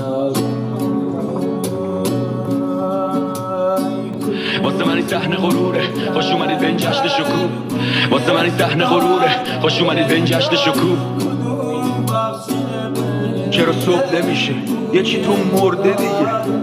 واسه من این صحنه غروره، خوش اومدید به این جشن شکوه. واسه من این صحنه غروره، خوش اومدید به این جشن شکوه. چرا صبح نمیشه یه چی تو مرده دیگه.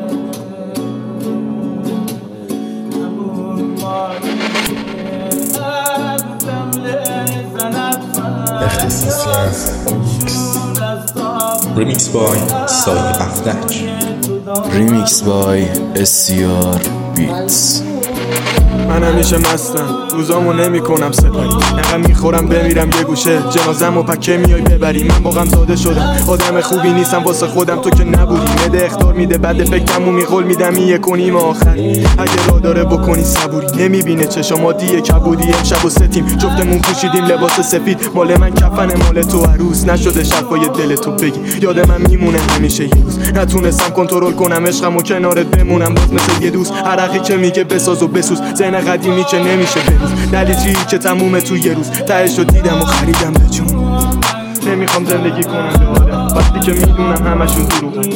Remix by Sai Afdaj. Remix by SCR Beats. من همیشه مستم، روزامو نمی کنم سپری. نقم میخورم بمیرم یه گوشه، جنازم و پکه میای ببری. من با غم زاده شدم، آدم خوبی نیستم واسه خودم، تو که نبودی. مده اختار میده بعد فکرمو میخول میدم این کنیم آخری. اگه را داره بکنی صبوری، نمیبینه چشم عادیه کبودی. امشب و ستیم جفتمون پوشیدیم لباس سفید. مال من کفن مال تو عروس نشده شفای دل تو بگی. یاد من میمونه همیشه یه روز نتونستم کنترل کنم عشقم و کنارت بمونم باز مثل یه دوست. عرقی که میگه بساز و بسوز، ذهن قدیمی که نمیشه بروز. دلیجی که تمومه تو یه روز، تهش رو دیدم و خریدم به جون. نمیخوام زندگی کنم به آدم وقتی که میدونم همشون دروغن.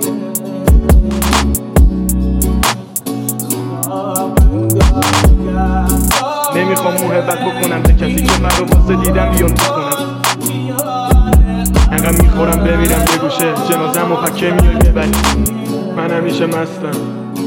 نمیخوام محبت بکنم به کسی که من رو واسه دیدم بیان تو کنم. انقدر میخورم بمیرم یه گوشه، جنازم و پکه میای ببری. من همیشه مستم.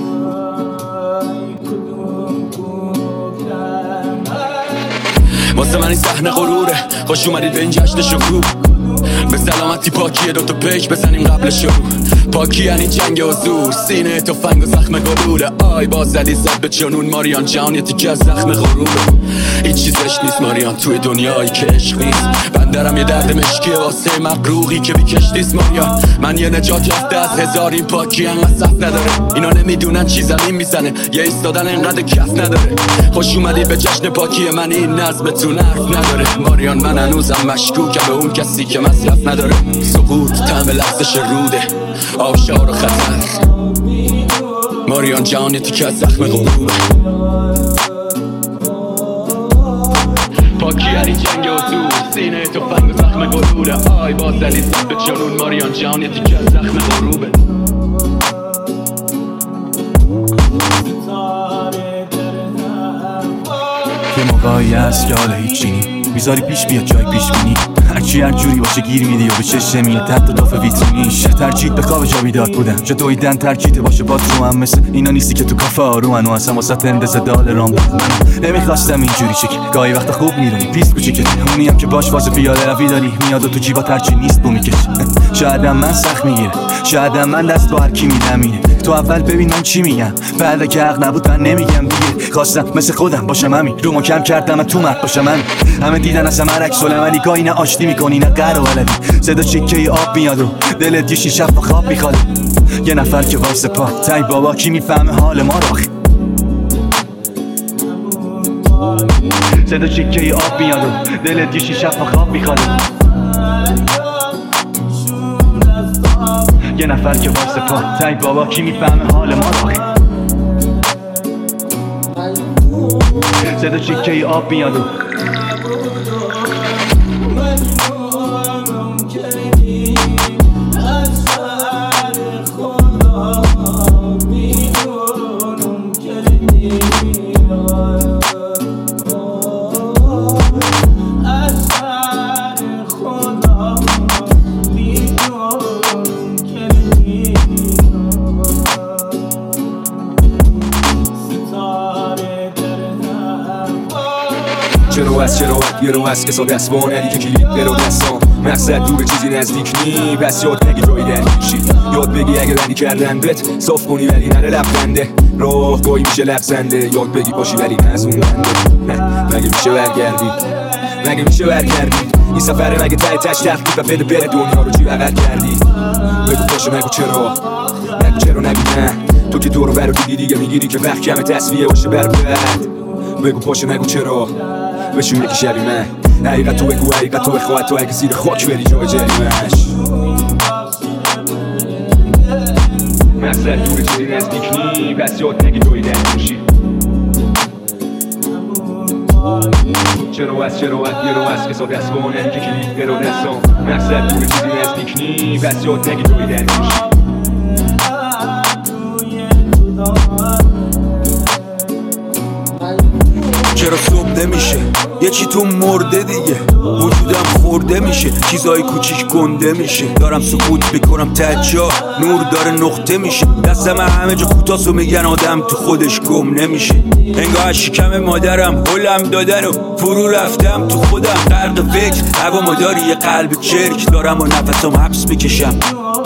واسه من این صحنه غروره، خوش اومدید به این جشن شکوه. به سلامتی پاکیه دوتا پیک بزنیم قبل شروع. پاکی یعنی جنگ و زور، سینه تفنگ و زخم گلوله. آی باز زدی زد به جنون ماریان، جهان یه تیکه از زخم غروره. هیچ چیزش نیست ماریان توی دنیایی که عشق نیست. بندرم یه درد مشکیه واسه مقروقی که بی کشتیست ماریان. من یه نجات یافته از هزار این پاکی انقدر صف نداره. اینا نمیدونن چی زمین میزنه، یه ایستادن انقدر کف نداره. خوش اومدی به جشن پاکی من، این نظمتون حرف نداره. ماریان من هنوزم مشکوکم به اون کسی که مصرف نداره. سقوط طعم لغزش روده، آبشار و خطر. ماریان جهان یه تیکه از زخم غروره. پاکی یعنی جنگ و زور، سینه تفنگ و زخم گلوله. آی باز زدی زد به جنون ماریان، جهان یه تیکه از زخم غروبه. یه موقعی هست که حالا هیچی نی میذاری پیش بیاد جای پیش بینی. هرچی هر جوری باشه گیر میدی و به چشم میاد تحت داف ویترینیش. ترجیت به خواب جا بیدار بودن، چه دویدن ترجیت باشه باز رو هم مثل اینا نیستی که تو کافه آرومن و اصلا واسه اندازه دال رام بودن. نمیخواستم اینجوری شکل گاهی وقتا خوب میرونی پیست کوچیکت. اونی هم که باش واسه پیاده روی داری میاد و تو جیبات هرچی نیست بو میکش. شایدم من سخت میگیره، شایدم من دست با هر کی میدم اینه. تو اول ببین من چی میگم، بعد که حق نبود من نمیگم دیگه. خواستم مثل خودم باشم همین، رو کم کردم تو مرد باشم همین. همه دیدن اصلا من عکس العملی گاهی نه آشتی میکنی نه قهر و ولدی. صدا چکه آب میاد و دلت یه شیشه و خواب میخواد. یه نفر که وایس پا تای بابا کی میفهمه حال ما رو. صدا چکه آب میاد و دلت یه شیشه و خواب میخواد. یه نفر که واسه پا تای بابا کی میفهمه حال ما رو. صدا چکه آب میاد و چرا یه رو هست که ساده است با ندی که کلید برو دستان. مقصد دور چیزی نزدیک نی، بس یاد نگی جایی درگیشی. یاد بگی اگه ردی کردن بت صاف کنی ولی نره لبخنده. راه گاهی میشه لغزنده، یاد بگی باشی ولی نزون بنده. مگه میشه برگردی، مگه میشه برگردی. این سفره مگه ته تش تخلیق و بده بره دنیا رو چی بغل کردی. بگو باشه نگو چرا، نگو چرا نگو نه. تو که دورو برو دیدی دیگه میگیری که وقت کمه تصفیه باشه بر بعد. بگو باشه نگو چرا، بشون یکی شبی من. حقیقت تو بگو، حقیقت تو بخواه، تو اگه زیر خاک بری جای جریمش. مقصد دور چیزی نزدیک نی، پس یاد نگی جایی درگیشی. چرا یه رو هست که ساده است با ندی که کلید برو دستان. مقصد دور چیزی نزدیک نی، پس یاد نگی جایی درگیشی. چرا صبح نمیشه یکی تو مرده دیگه وجودم خورده میشه چیزای کوچیک گنده میشه دارم سکوت میکنم تجا نور داره نقطه میشه دستم همه جا کوتاست و میگن آدم تو خودش گم نمیشه انگاه شکم مادرم هلم دادن و فرو رفتم تو خودم غرق فکر هوا مداری یه قلب چرک دارم و نفسم حبس میکشم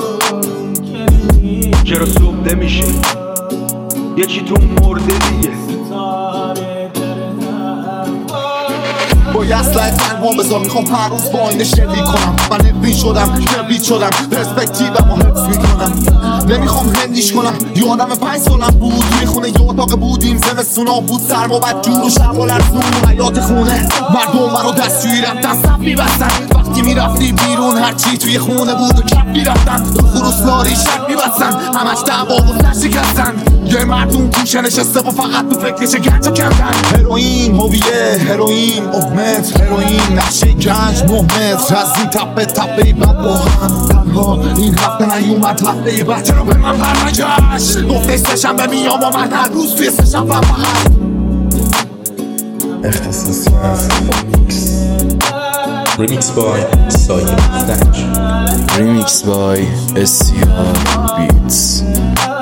چرا صبح نمیشه یکی تو مرده دیگه با یه اسلحه تنگوان بذار میخوام هر روز با آینه شلیک کنم من نبی شدم کبریت شدم پرسپکتیوم رو حفظ میکنم نمیخوام هندیش کنم یادم 5 سالم بود توی خونه یه اتاق بودیم زمستونا بود سرم و بد جور و شب و لرزون و حیات خونه مردم منو دستشویی رفتن صف میبستن وقتی میرفتی بیرون هرچی توی خونه بود و کپ میرفتن تو خروسلاری شک میبستن همش دعوا و سر شکستن یه مردم گوشه نشسته و فقط تو فکرش گنج کردن هروئین هویه هروئین اومت هروئین نقشه گنج 9 متر از این تپه تپه بعد با هم تنها این هفته نیومد هفته بعد چرا به من برنگشت گفته سه‌شنبه میام و من هر روز توی سه‌شنبه فقط اختصاصی از Remix by Soy Aftach. Remix by SCR Beats.